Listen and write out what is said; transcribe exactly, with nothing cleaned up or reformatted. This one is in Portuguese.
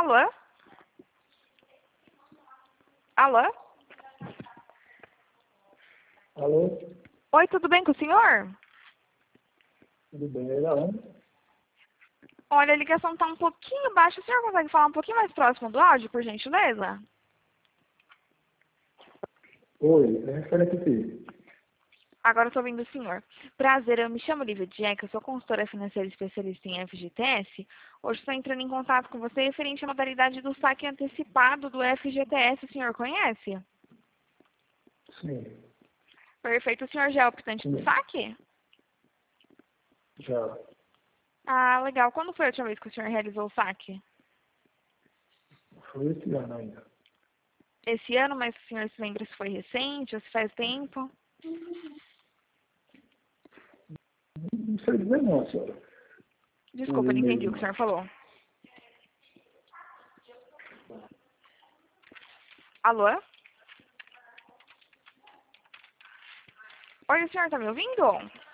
Alô? Alô? Alô? Oi, tudo bem com o senhor? Tudo bem? É da onde? Olha, a ligação está um pouquinho baixa. O senhor consegue falar um pouquinho mais próximo do áudio, por gentileza? Oi, é referente a quê? Agora eu estou ouvindo o senhor. Prazer, eu me chamo Lívia Dieck, eu sou consultora financeira especialista em F G T S. Hoje estou entrando em contato com você referente à modalidade do saque antecipado do F G T S. O senhor conhece? Sim, Perfeito. O senhor já é optante do sim, saque? já. Ah, legal. Quando foi a última vez que o senhor realizou o saque? Foi esse ano ainda. Esse ano, mas o senhor se lembra se foi recente ou se faz tempo? Não sei dizer não, senhora. O Desculpa, não entendi o que o e-mail. senhor falou. Alô? Oi, o senhor está me ouvindo?